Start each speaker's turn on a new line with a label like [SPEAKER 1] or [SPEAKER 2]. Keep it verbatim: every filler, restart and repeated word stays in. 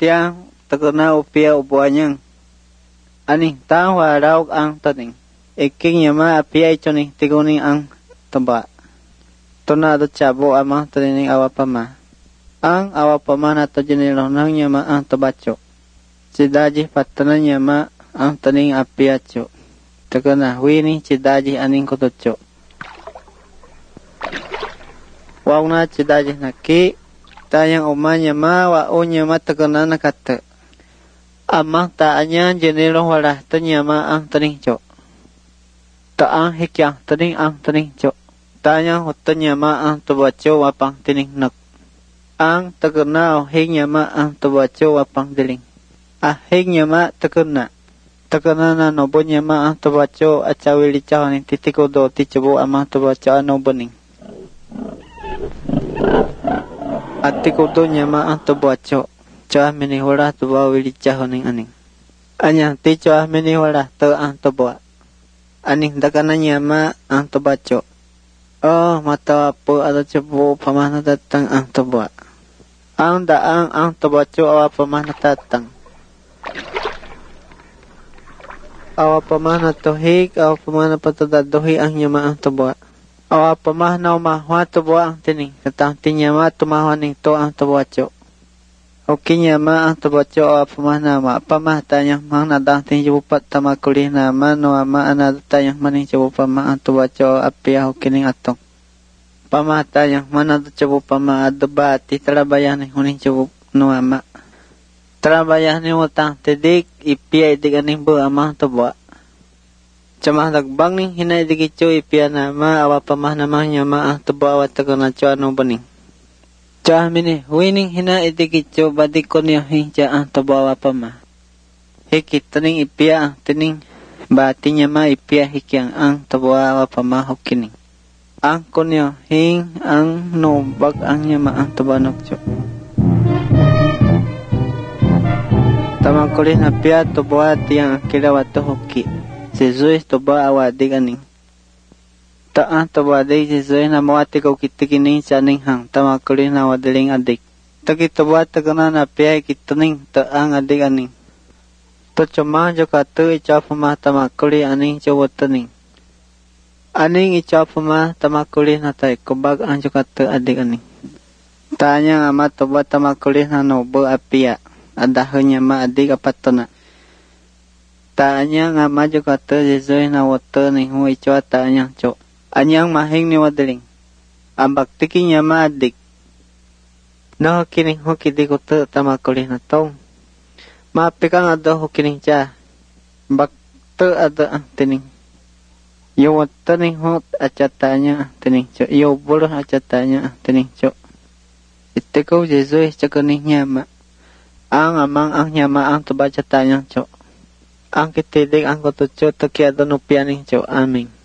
[SPEAKER 1] tiang takuna upia ubuanyang ani tang warau ang taning iking yama apia ichoni tiguni ang tamba tona do chabo amang taning awapama ang awapama na to jinilong nang yama ang tabacho sidaji patana yama ang taning apia cho takuna wini sidaji aning kotocho wauna sidaji naki tayang umanya ma wa unya ma takana nakata amang taanya jenilong wala tanya ma ang taning cho taang hikyang taning ang taning cho tayang hutanya ma ang tubacho wapang tining nak ang takana hingya ma ang tubacho wapang diling ah hingya ma takana takana na nobonya ma ang tubacho at sawili chaw ni titiko do tichabo amang tubacho ano baning ati kudo nyama ang tubacho cha mini wala tuba wili chahoning aning anyang ti cha mini wala to ang tuba aning dakana nyama ang tubacho oh mata po ada cebu pamana datang ang tuba ang daang ang tubacho awa pamana datang awa pamana tohik awa pamana patadadohi ang nyama ang tuba awa pamah na umahwa tubo ang tining katang tinyama tumahwa ning to ang tubacho o kinyama ang tubacho awa pamah na ma pamah tanyang mang nadang ting jubupat tamakuli na ma no ama anad tanyang maning jubupama ang tubacho apia o kining atong pamah tanyang manad jubupama adabati trabayan ni huning jubup no ama trabayan ni utang tidik ipia idik aning bu amang tuba Camah dagbang ning hinay digicho ipia nama awa pamah namah nyama ang tuba awat takana cho ano baning. Cah mini wining hinay digicho badikon yo hinja ang tuba awa pamah. Hikit taning ipia ang tining bati nyama ipia hikyang ang tuba awa pamah hokining. Ang konyo hing ang nobag ang nyama ang tuba nokcho. Tamang kulit na pia tuba tiang kilawato hoki. Jesus toba awadi ganing taan toba de Jesus na mawati ko kitikining saning hang tamakuli na wadaling adik taki toba takana na piyay kitaning taang adik aning to chama jo katu ichapama tamakuli aning chawataning aning ichapama tamakuli na tay kubag ang jo katu adik aning tanya ama toba tamakuli na nobo apia adahnya ma adik apatona tanya nga majo kata Jesus na water ni hui chua tanya cho anyang mahing ni wadaling ambak tiki nya ma adik no kining ho kidi ko te tamakuli na tong ma pikang ado ho kining cha bak te ada ang tining yo water ni ho acatanya tining cho yo bolo acatanya tining cho iteko Jesus chakaning nya ma ang amang ang nya ma ang tuba catanya cho ang kitidig ang kotucho to kia dono pianing cho amin